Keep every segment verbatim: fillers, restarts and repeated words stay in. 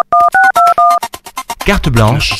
Carte blanche.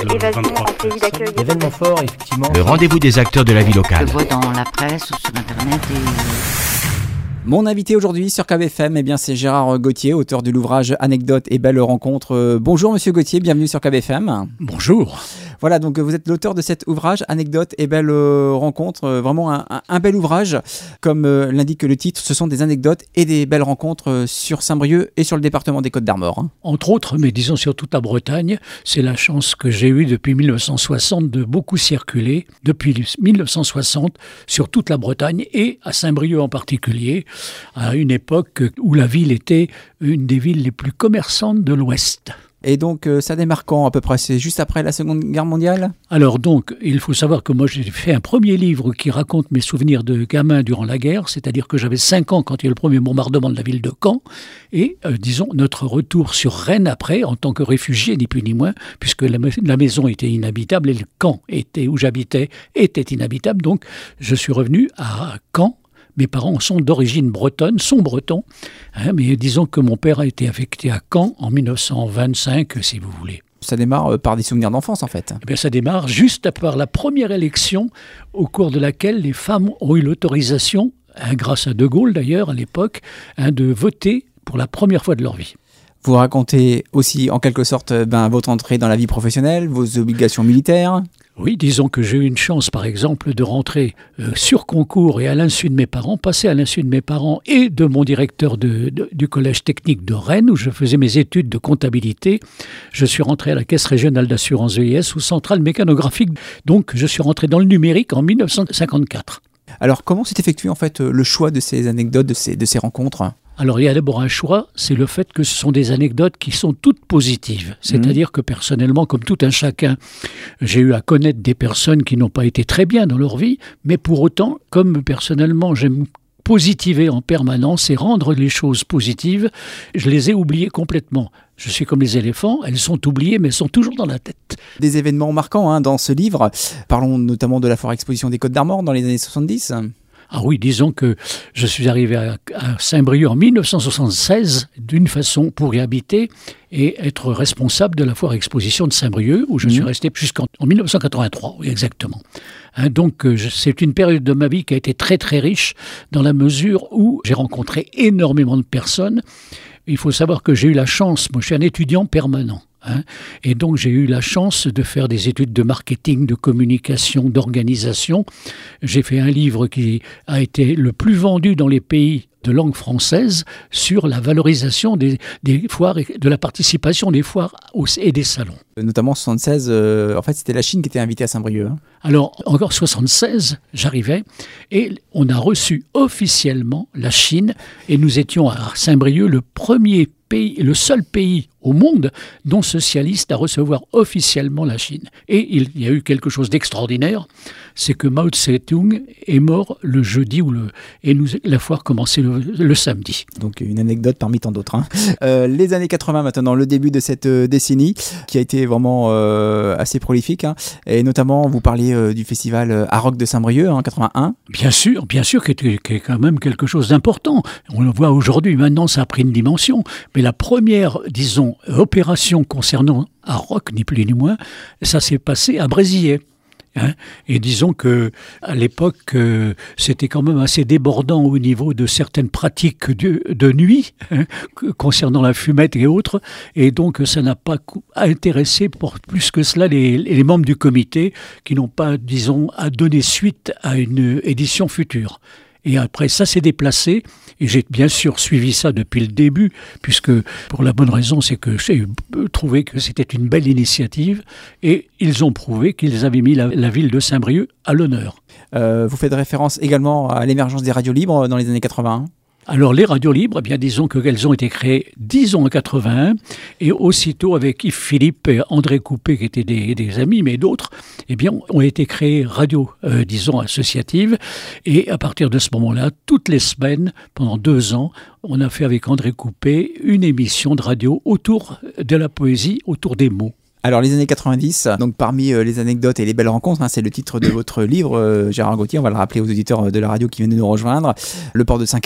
Événement fort, effectivement. Le rendez-vous des acteurs de la vie locale. Je vois dans la presse ou sur Internet et... Mon invité aujourd'hui sur K B F M, eh bien, c'est Gérard Gauthier, auteur de l'ouvrage Anecdotes et belles rencontres. Bonjour Monsieur Gauthier, bienvenue sur K B F M. Bonjour. Voilà, donc vous êtes l'auteur de cet ouvrage Anecdotes et belles rencontres. Vraiment un, un, un bel ouvrage. Comme euh, l'indique le titre, ce sont des anecdotes et des belles rencontres sur Saint-Brieuc et sur le département des Côtes-d'Armor. Hein. Entre autres, mais disons sur toute la Bretagne, c'est la chance que j'ai eue depuis mille neuf cent soixante de beaucoup circuler, depuis mille neuf cent soixante, sur toute la Bretagne et à Saint-Brieuc en particulier, à une époque où la ville était une des villes les plus commerçantes de l'Ouest. Et donc, euh, ça démarre quand à peu près? C'est juste après la Seconde Guerre mondiale? Alors donc, il faut savoir que moi j'ai fait un premier livre qui raconte mes souvenirs de gamin durant la guerre, c'est-à-dire que j'avais cinq ans quand il y a eu le premier bombardement de la ville de Caen, et euh, disons notre retour sur Rennes après, en tant que réfugié, ni plus ni moins, puisque la, la maison était inhabitable et le camp était, où j'habitais était inhabitable, donc je suis revenu à Caen. Mes parents sont d'origine bretonne, sont bretons, hein, mais disons que mon père a été affecté à Caen en mille neuf cent vingt-cinq, si vous voulez. Ça démarre par des souvenirs d'enfance, en fait. Eh bien, ça démarre juste par la première élection, au cours de laquelle les femmes ont eu l'autorisation, hein, grâce à De Gaulle d'ailleurs, à l'époque, hein, de voter pour la première fois de leur vie. Vous racontez aussi, en quelque sorte, ben, votre entrée dans la vie professionnelle, vos obligations militaires. Oui, disons que j'ai eu une chance, par exemple, de rentrer euh, sur concours et à l'insu de mes parents, passer à l'insu de mes parents et de mon directeur de, de, du collège technique de Rennes, où je faisais mes études de comptabilité. Je suis rentré à la Caisse régionale d'assurance V I S ou centrale mécanographique. Donc, je suis rentré dans le numérique en mille neuf cent cinquante-quatre. Alors, comment s'est effectué, en fait, le choix de ces anecdotes, de ces, de ces rencontres ? Alors, il y a d'abord un choix, c'est le fait que ce sont des anecdotes qui sont toutes positives. C'est-à-dire mmh. que personnellement, comme tout un chacun, j'ai eu à connaître des personnes qui n'ont pas été très bien dans leur vie, mais pour autant, comme personnellement, j'aime positiver en permanence et rendre les choses positives, je les ai oubliées complètement. Je suis comme les éléphants, elles sont oubliées, mais elles sont toujours dans la tête. Des événements marquants hein, dans ce livre. Parlons notamment de la Foire Exposition des Côtes-d'Armor dans les années soixante-dix. Ah oui, disons que je suis arrivé à, à Saint-Brieuc en mille neuf cent soixante-seize d'une façon pour y habiter et être responsable de la Foire Exposition de Saint-Brieuc, où je mmh. suis resté jusqu'en en mille neuf cent quatre-vingt-trois, oui, exactement. Hein, donc je, c'est une période de ma vie qui a été très très riche dans la mesure où j'ai rencontré énormément de personnes. Il faut savoir que j'ai eu la chance, moi je suis un étudiant permanent. Hein, et donc j'ai eu la chance de faire des études de marketing, de communication, d'organisation. J'ai fait un livre qui a été le plus vendu dans les pays de langue française sur la valorisation des, des foires et de la participation des foires et des salons. Notamment en soixante-seize, euh, en fait c'était la Chine qui était invitée à Saint-Brieuc. Hein. Alors encore soixante-seize, j'arrivais et on a reçu officiellement la Chine et nous étions à Saint-Brieuc le premier pays, le seul pays au monde non socialiste à recevoir officiellement la Chine. Et il y a eu quelque chose d'extraordinaire, c'est que Mao Tse-tung est mort le jeudi où le, et nous, la foire commençait le, le samedi. Donc une anecdote parmi tant d'autres. Hein. Euh, les années quatre-vingts maintenant, le début de cette euh, décennie qui a été vraiment euh, assez prolifique. Hein. Et notamment, vous parliez euh, du festival euh, Aroc de Saint-Brieuc en quatre-vingt-un. Bien sûr, bien sûr, qui est, qui est quand même quelque chose d'important. On le voit aujourd'hui, maintenant ça a pris une dimension. Mais la première, disons, opération concernant Aroc, ni plus ni moins, ça s'est passé à Brézillet. Hein, et disons que à l'époque, euh, c'était quand même assez débordant au niveau de certaines pratiques de, de nuit hein, concernant la fumette et autres. Et donc, ça n'a pas intéressé pour plus que cela les, les membres du comité qui n'ont pas, disons, à donner suite à une édition future. Et après, ça s'est déplacé, et j'ai bien sûr suivi ça depuis le début, puisque pour la bonne raison, c'est que j'ai trouvé que c'était une belle initiative, et ils ont prouvé qu'ils avaient mis la, la ville de Saint-Brieuc à l'honneur. Euh, vous faites référence également à l'émergence des radios libres dans les années quatre-vingt-un. Alors les radios libres, eh bien disons qu'elles ont été créées, disons en quatre-vingt-un, et aussitôt avec Yves Philippe et André Coupé, qui étaient des, des amis, mais d'autres, eh bien ont été créées radios, euh, disons, associatives, et à partir de ce moment-là, toutes les semaines, pendant deux ans, on a fait avec André Coupé une émission de radio autour de la poésie, autour des mots. Alors les années quatre-vingt-dix, donc parmi euh, les anecdotes et les belles rencontres, hein, c'est le titre de votre livre, euh, Gérard Gauthier, on va le rappeler aux auditeurs de la radio qui viennent de nous rejoindre, Le port de Saint-Quay.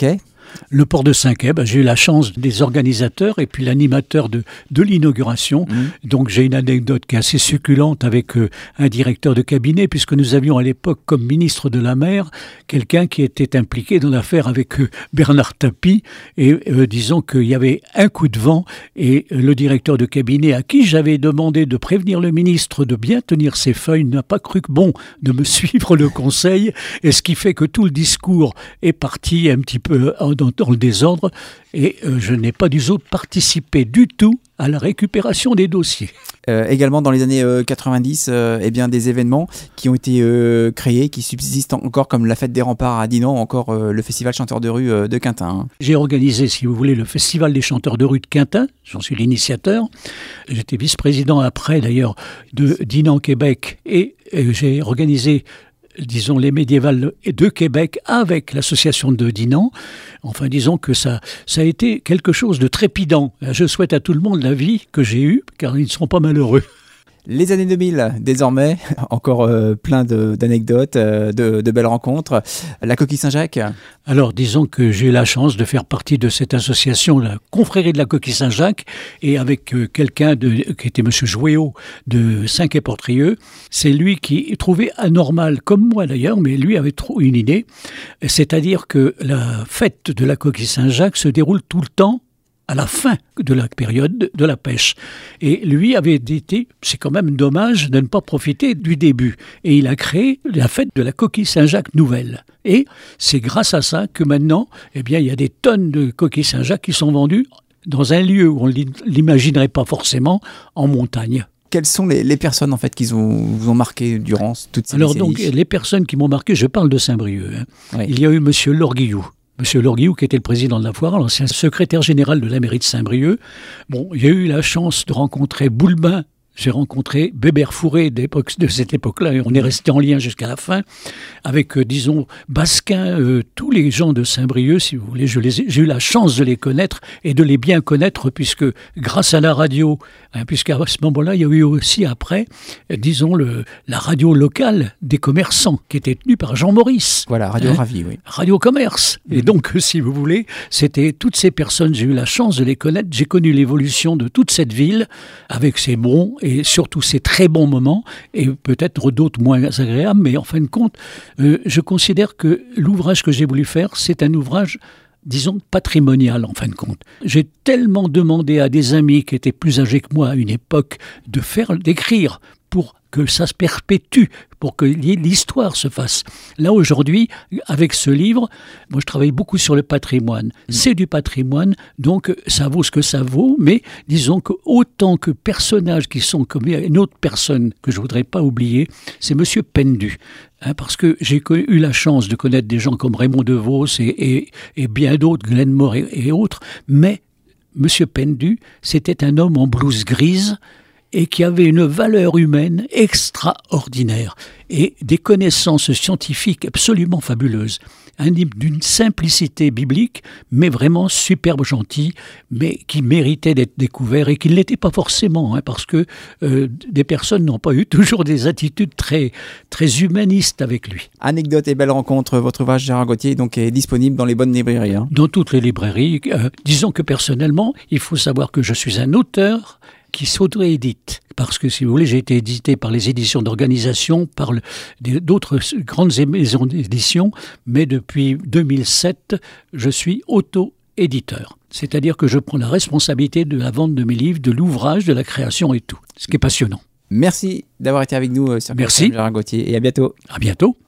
Le port de Saint-Quay, ben, j'ai eu la chance des organisateurs et puis l'animateur de, de l'inauguration. Mmh. Donc j'ai une anecdote qui est assez succulente avec euh, un directeur de cabinet, puisque nous avions à l'époque comme ministre de la mer quelqu'un qui était impliqué dans l'affaire avec euh, Bernard Tapie. Et euh, disons qu'il y avait un coup de vent et euh, le directeur de cabinet à qui j'avais demandé de prévenir le ministre de bien tenir ses feuilles n'a pas cru que bon de me suivre le conseil. Et ce qui fait que tout le discours est parti un petit peu dans, dans le désordre et euh, je n'ai pas du tout participé du tout à la récupération des dossiers. Euh, également dans les années euh, quatre-vingt-dix, euh, eh bien, des événements qui ont été euh, créés, qui subsistent encore comme la Fête des Remparts à Dinan, encore euh, le Festival Chanteurs de rue euh, de Quintin. Hein. J'ai organisé, si vous voulez, le Festival des Chanteurs de rue de Quintin, j'en suis l'initiateur. J'étais vice-président après d'ailleurs de Dinan Québec et, et j'ai organisé disons les médiévales de Québec avec l'association de Dinan. Enfin, disons que ça, ça a été quelque chose de trépidant. Je souhaite à tout le monde la vie que j'ai eue, car ils ne seront pas malheureux. Les années deux mille, désormais, encore euh, plein de, d'anecdotes, euh, de, de belles rencontres. La Coquille Saint-Jacques. Alors, disons que j'ai eu la chance de faire partie de cette association, la Confrérie de la Coquille Saint-Jacques, et avec euh, quelqu'un de, qui était M. Jouéot de Saint-Quay-Portrieux. C'est lui qui trouvait anormal, comme moi d'ailleurs, mais lui avait trouvé une idée, c'est-à-dire que la fête de la Coquille Saint-Jacques se déroule tout le temps à la fin de la période de la pêche. Et lui avait été, c'est quand même dommage de ne pas profiter du début. Et il a créé la fête de la Coquille Saint-Jacques nouvelle. Et c'est grâce à ça que maintenant, eh bien, il y a des tonnes de coquilles Saint-Jacques qui sont vendues dans un lieu où on ne l'imaginerait pas forcément, en montagne. Quelles sont les, les personnes en fait qui ont, vous ont marqué durant toutes ces Alors décennies ? donc, les personnes qui m'ont marqué, je parle de Saint-Brieuc. Hein. Oui. Il y a eu M. Lorguillou. Monsieur Lorguillou, qui était le président de la foire, l'ancien secrétaire général de la mairie de Saint-Brieuc. Bon, il y a eu la chance de rencontrer Boulbin. J'ai rencontré Bébert Fourré d'époque, de cette époque-là, et on est resté en lien jusqu'à la fin, avec, euh, disons, Basquin, euh, tous les gens de Saint-Brieuc, si vous voulez, je les ai, j'ai eu la chance de les connaître et de les bien connaître, puisque grâce à la radio, hein, puisqu'à ce moment-là, il y a eu aussi après, euh, disons, le, la radio locale des commerçants, qui était tenue par Jean Maurice. Voilà, Radio hein, Ravi, oui. Radio Commerce. Mmh. Et donc, si vous voulez, c'était toutes ces personnes, j'ai eu la chance de les connaître, j'ai connu l'évolution de toute cette ville, avec ses bons et surtout ces très bons moments, et peut-être d'autres moins agréables, mais en fin de compte, euh, je considère que l'ouvrage que j'ai voulu faire, c'est un ouvrage, disons, patrimonial en fin de compte. J'ai tellement demandé à des amis qui étaient plus âgés que moi à une époque de faire, d'écrire pour que ça se perpétue, pour que l'histoire se fasse. Là, aujourd'hui, avec ce livre, moi, je travaille beaucoup sur le patrimoine. Mmh. C'est du patrimoine, donc ça vaut ce que ça vaut, mais disons que autant que personnages qui sont comme une autre personne que je ne voudrais pas oublier, c'est M. Pendu. Hein, parce que j'ai eu la chance de connaître des gens comme Raymond DeVos et, et, et bien d'autres, Glenmore et, et autres, mais M. Pendu, c'était un homme en blouse grise, et qui avait une valeur humaine extraordinaire et des connaissances scientifiques absolument fabuleuses. Un livre d'une simplicité biblique, mais vraiment superbe gentil, mais qui méritait d'être découvert et qui ne l'était pas forcément, hein, parce que euh, des personnes n'ont pas eu toujours des attitudes très, très humanistes avec lui. Anecdote et belle rencontre, votre ouvrage Gérard Gauthier donc, est disponible dans les bonnes librairies. Hein. Dans toutes les librairies. Euh, disons que personnellement, il faut savoir que je suis un auteur qui s'auto-édite. Parce que, si vous voulez, j'ai été édité par les éditions d'organisation, par le, d'autres grandes maisons d'édition, mais depuis deux mille sept, je suis auto-éditeur. C'est-à-dire que je prends la responsabilité de la vente de mes livres, de l'ouvrage, de la création et tout. Ce qui est passionnant. Merci d'avoir été avec nous sur Merci. Gérard Gauthier et à bientôt. À bientôt.